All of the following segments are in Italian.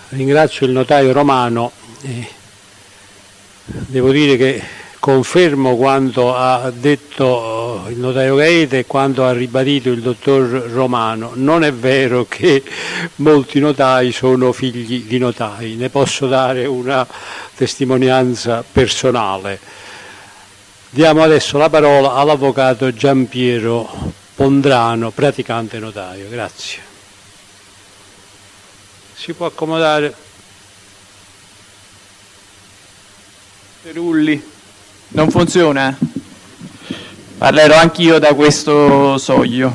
ringrazio il notaio Romano. Devo dire che confermo quanto ha detto il notaio Gaete e quanto ha ribadito il dottor Romano. Non è vero che molti notai sono figli di notai, ne posso dare una testimonianza personale. Diamo adesso la parola all'avvocato Giampiero Pondrano, praticante notaio. Grazie. Si può accomodare. Perulli, non funziona? Parlerò anch'io da questo soglio.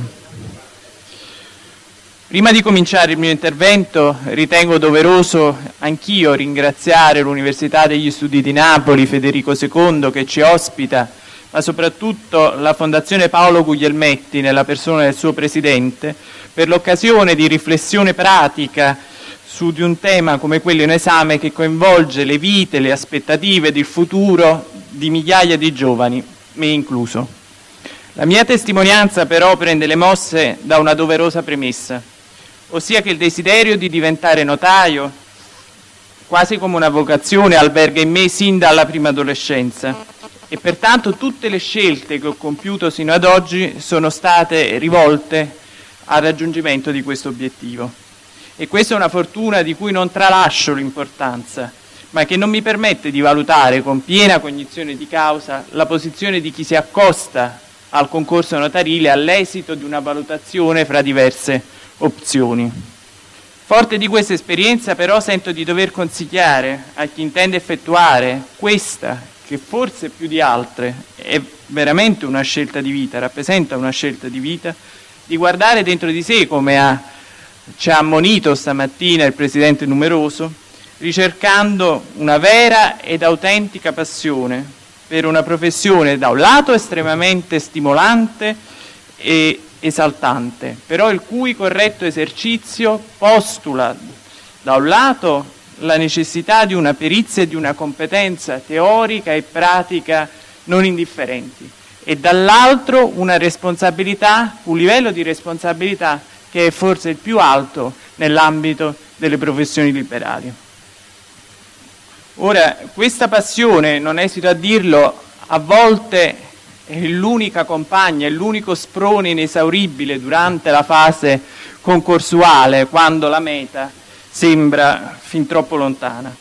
Prima di cominciare il mio intervento ritengo doveroso anch'io ringraziare l'Università degli Studi di Napoli, Federico II, che ci ospita, ma soprattutto la Fondazione Paolo Guglielmetti, nella persona del suo presidente, per l'occasione di riflessione pratica su di un tema come quello in esame, che coinvolge le vite, le aspettative ed il futuro di migliaia di giovani, me incluso. La mia testimonianza però prende le mosse da una doverosa premessa, ossia che il desiderio di diventare notaio, quasi come una vocazione, alberga in me sin dalla prima adolescenza, e pertanto tutte le scelte che ho compiuto sino ad oggi sono state rivolte al raggiungimento di questo obiettivo. E questa è una fortuna di cui non tralascio l'importanza, ma che non mi permette di valutare con piena cognizione di causa la posizione di chi si accosta al concorso notarile all'esito di una valutazione fra diverse opzioni. Forte di questa esperienza, però, sento di dover consigliare a chi intende effettuare questa, che forse più di altre è veramente una scelta di vita, rappresenta una scelta di vita, di guardare dentro di sé, come ci ha ammonito stamattina il Presidente Numeroso, ricercando una vera ed autentica passione per una professione da un lato estremamente stimolante e esaltante, però il cui corretto esercizio postula da un lato la necessità di una perizia e di una competenza teorica e pratica non indifferenti e dall'altro una responsabilità, un livello di responsabilità che è forse il più alto nell'ambito delle professioni liberali. Ora, questa passione, non esito a dirlo, a volte è l'unica compagna, è l'unico sprone inesauribile durante la fase concorsuale, quando la meta sembra fin troppo lontana.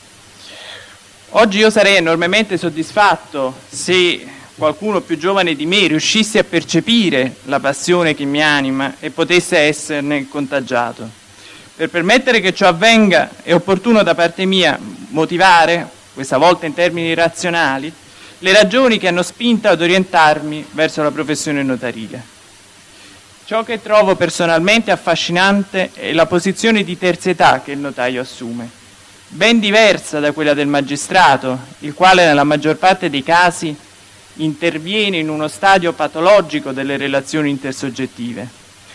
Oggi io sarei enormemente soddisfatto se qualcuno più giovane di me riuscisse a percepire la passione che mi anima e potesse esserne contagiato. Per permettere che ciò avvenga è opportuno da parte mia motivare, questa volta in termini razionali, le ragioni che hanno spinto ad orientarmi verso la professione notarile. Ciò che trovo personalmente affascinante è la posizione di terzietà che il notaio assume, ben diversa da quella del magistrato, il quale nella maggior parte dei casi interviene in uno stadio patologico delle relazioni intersoggettive.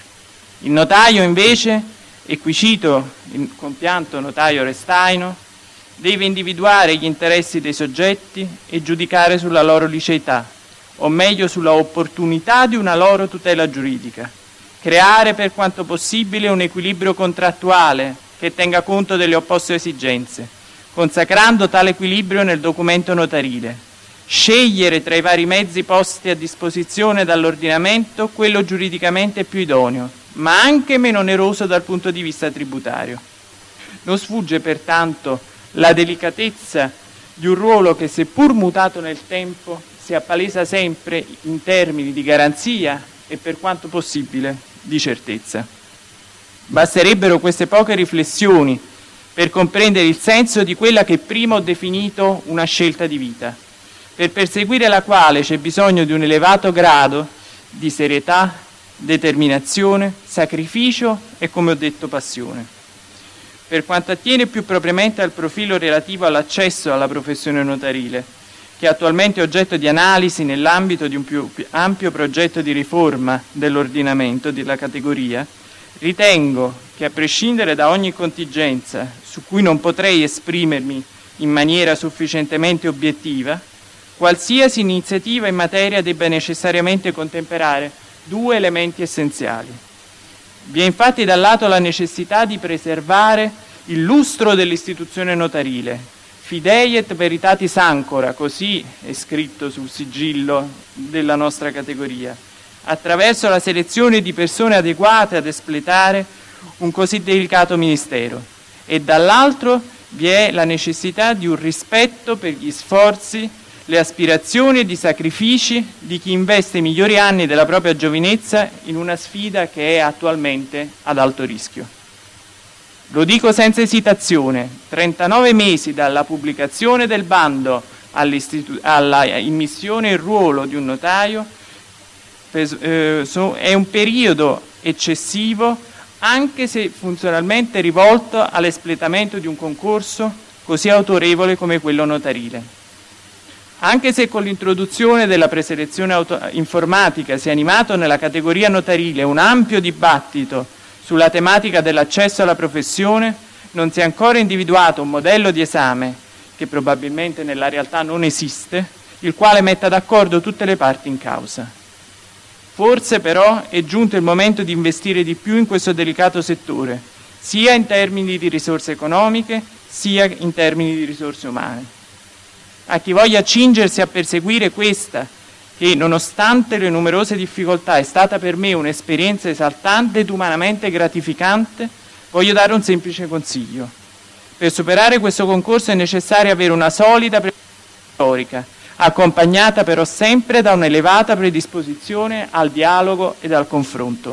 Il notaio invece, e qui cito il compianto notaio Restaino, deve individuare gli interessi dei soggetti e giudicare sulla loro liceità, o meglio sulla opportunità di una loro tutela giuridica, creare per quanto possibile un equilibrio contrattuale che tenga conto delle opposte esigenze, consacrando tale equilibrio nel documento notarile, scegliere tra i vari mezzi posti a disposizione dall'ordinamento quello giuridicamente più idoneo, ma anche meno oneroso dal punto di vista tributario. Non sfugge pertanto la delicatezza di un ruolo che, seppur mutato nel tempo, si appalesa sempre in termini di garanzia e, per quanto possibile, di certezza. Basterebbero queste poche riflessioni per comprendere il senso di quella che prima ho definito una scelta di vita, per perseguire la quale c'è bisogno di un elevato grado di serietà, determinazione, sacrificio e, come ho detto, passione. Per quanto attiene più propriamente al profilo relativo all'accesso alla professione notarile, che è attualmente oggetto di analisi nell'ambito di un più ampio progetto di riforma dell'ordinamento della categoria, ritengo che, a prescindere da ogni contingenza su cui non potrei esprimermi in maniera sufficientemente obiettiva, qualsiasi iniziativa in materia debba necessariamente contemperare due elementi essenziali. Vi è infatti dal lato la necessità di preservare il lustro dell'istituzione notarile, fidei et veritatis ancora, così è scritto sul sigillo della nostra categoria, attraverso la selezione di persone adeguate ad espletare un così delicato ministero, e dall'altro vi è la necessità di un rispetto per gli sforzi, le aspirazioni e i sacrifici di chi investe i migliori anni della propria giovinezza in una sfida che è attualmente ad alto rischio. Lo dico senza esitazione, 39 mesi dalla pubblicazione del bando alla immissione in ruolo di un notaio è un periodo eccessivo, anche se funzionalmente rivolto all'espletamento di un concorso così autorevole come quello notarile. Anche se con l'introduzione della preselezione informatica si è animato nella categoria notarile un ampio dibattito sulla tematica dell'accesso alla professione, non si è ancora individuato un modello di esame, che probabilmente nella realtà non esiste, il quale metta d'accordo tutte le parti in causa. Forse però è giunto il momento di investire di più in questo delicato settore, sia in termini di risorse economiche, sia in termini di risorse umane. A chi voglia accingersi a perseguire questa, che nonostante le numerose difficoltà è stata per me un'esperienza esaltante ed umanamente gratificante, voglio dare un semplice consiglio. Per superare questo concorso è necessario avere una solida preparazione teorica, accompagnata però sempre da un'elevata predisposizione al dialogo ed al confronto.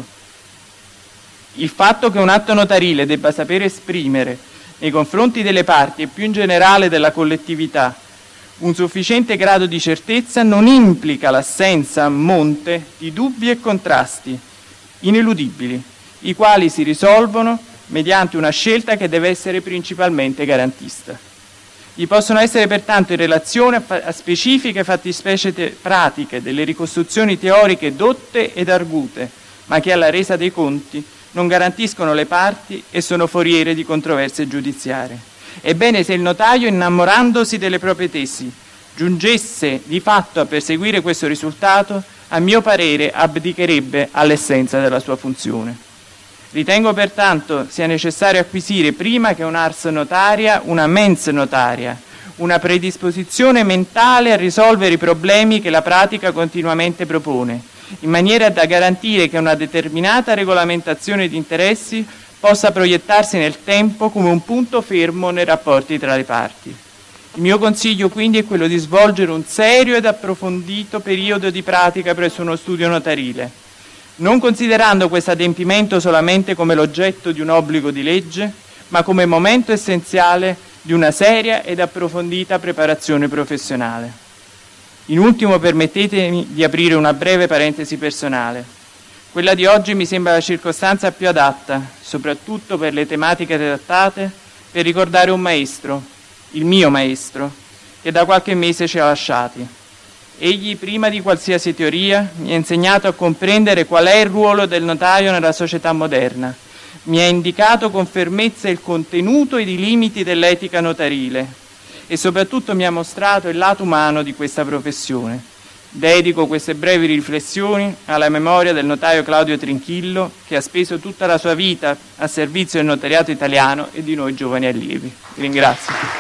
Il fatto che un atto notarile debba sapere esprimere nei confronti delle parti e più in generale della collettività un sufficiente grado di certezza non implica l'assenza a monte di dubbi e contrasti ineludibili, i quali si risolvono mediante una scelta che deve essere principalmente garantista. Vi possono essere pertanto in relazione a specifiche fattispecie pratiche delle ricostruzioni teoriche dotte ed argute, ma che alla resa dei conti non garantiscono le parti e sono foriere di controversie giudiziarie. Ebbene, se il notaio, innamorandosi delle proprie tesi, giungesse di fatto a perseguire questo risultato, a mio parere abdicherebbe all'essenza della sua funzione. Ritengo pertanto sia necessario acquisire prima che un'ars notaria una mens notaria, una predisposizione mentale a risolvere i problemi che la pratica continuamente propone, in maniera da garantire che una determinata regolamentazione di interessi possa proiettarsi nel tempo come un punto fermo nei rapporti tra le parti. Il mio consiglio quindi è quello di svolgere un serio ed approfondito periodo di pratica presso uno studio notarile, non considerando questo adempimento solamente come l'oggetto di un obbligo di legge, ma come momento essenziale di una seria ed approfondita preparazione professionale. In ultimo, permettetemi di aprire una breve parentesi personale. Quella di oggi mi sembra la circostanza più adatta, soprattutto per le tematiche trattate, per ricordare un maestro, il mio maestro, che da qualche mese ci ha lasciati. Egli, prima di qualsiasi teoria, mi ha insegnato a comprendere qual è il ruolo del notaio nella società moderna. Mi ha indicato con fermezza il contenuto ed i limiti dell'etica notarile e soprattutto mi ha mostrato il lato umano di questa professione. Dedico queste brevi riflessioni alla memoria del notaio Claudio Trinchillo, che ha speso tutta la sua vita a servizio del notariato italiano e di noi giovani allievi. Vi ringrazio.